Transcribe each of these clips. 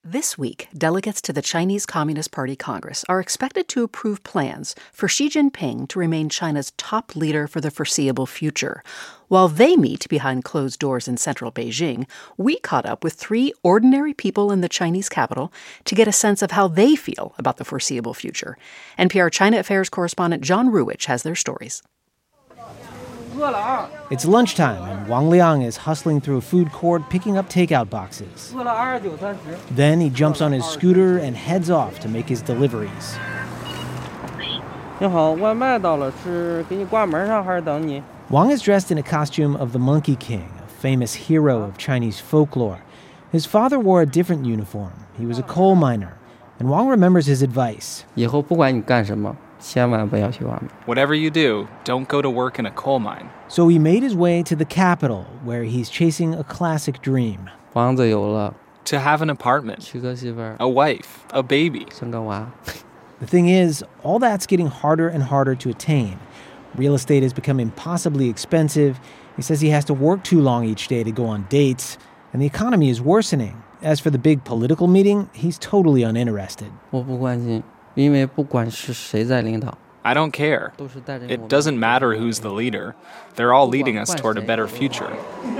This week, delegates to the Chinese Communist Party Congress are expected to approve plans for Xi Jinping to remain China's top leader for the foreseeable future. While they meet behind closed doors in central Beijing, we caught up with three ordinary people in the Chinese capital to get a sense of how they feel about the foreseeable future. NPR China Affairs correspondent John Ruwitch has their stories. It's lunchtime, and Wang Liang is hustling through a food court picking up takeout boxes. Then he jumps on his scooter and heads off to make his deliveries. Wang is dressed in a costume of the Monkey King, a famous hero of Chinese folklore. His father wore a different uniform. He was a coal miner, and Wang remembers his advice. Whatever you do, don't go to work in a coal mine. So he made his way to the capital, where he's chasing a classic dream. To have an apartment, a wife, a baby. The thing is, all that's getting harder and harder to attain. Real estate has become impossibly expensive. He says he has to work too long each day to go on dates, and the economy is worsening. As for the big political meeting, he's totally uninterested. I don't care. It doesn't matter who's the leader. They're all leading us toward a better future.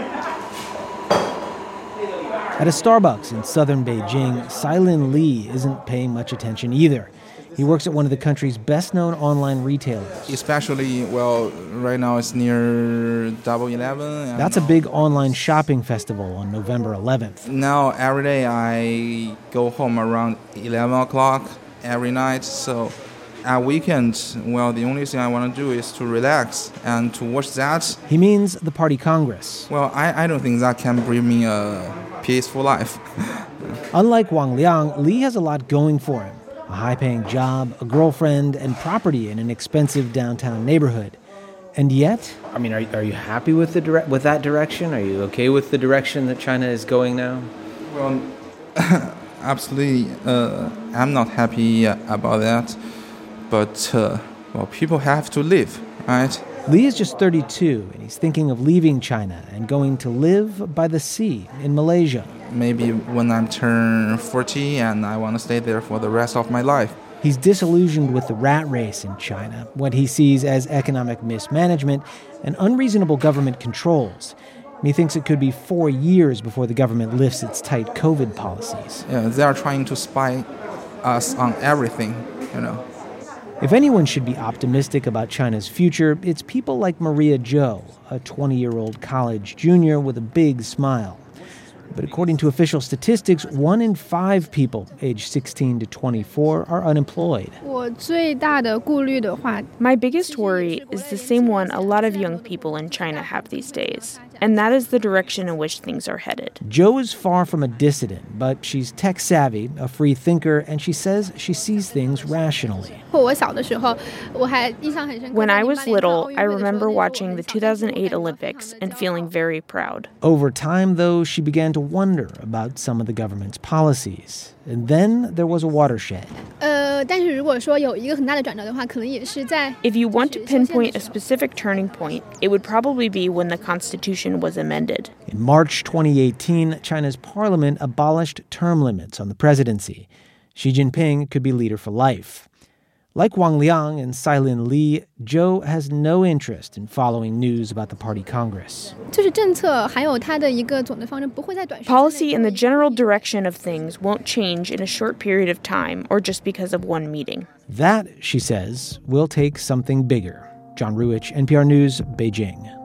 At a Starbucks in southern Beijing, Silin Li isn't paying much attention either. He works at one of the country's best-known online retailers. Especially, right now it's near Double 11. That's a big online shopping festival on November 11th. Now, every day I go home around 11 o'clock every night. So at weekends, the only thing I want to do is to relax and to watch that. He means the party congress. I don't think that can bring me a peaceful life. Unlike Wang Liang, Li has a lot going for him. A high-paying job, a girlfriend, and property in an expensive downtown neighborhood. And yet... are you happy with with that direction? Are you okay with the direction that China is going now? Absolutely. I'm not happy about that. But, people have to live, right? Li is just 32, and he's thinking of leaving China and going to live by the sea in Malaysia. Maybe when I'm turned 40 and I want to stay there for the rest of my life. He's disillusioned with the rat race in China, what he sees as economic mismanagement and unreasonable government controls. And he thinks it could be 4 years before the government lifts its tight COVID policies. Yeah, they are trying to spy us on everything, If anyone should be optimistic about China's future, it's people like Maria Zhou, a 20-year-old college junior with a big smile. But according to official statistics, 1 in 5 people aged 16 to 24 are unemployed. My biggest worry is the same one a lot of young people in China have these days, and that is the direction in which things are headed. Zhou is far from a dissident, but she's tech-savvy, a free thinker, and she says she sees things rationally. When I was little, I remember watching the 2008 Olympics and feeling very proud. Over time, though, she began to wonder about some of the government's policies. And then there was a watershed. If you want to pinpoint a specific turning point, it would probably be when the Constitution was amended. In March 2018, China's parliament abolished term limits on the presidency. Xi Jinping could be leader for life. Like Wang Liang and Silin Li, Zhou has no interest in following news about the party congress. Policy and the general direction of things won't change in a short period of time or just because of one meeting. That, she says, will take something bigger. John Ruwitch, NPR News, Beijing.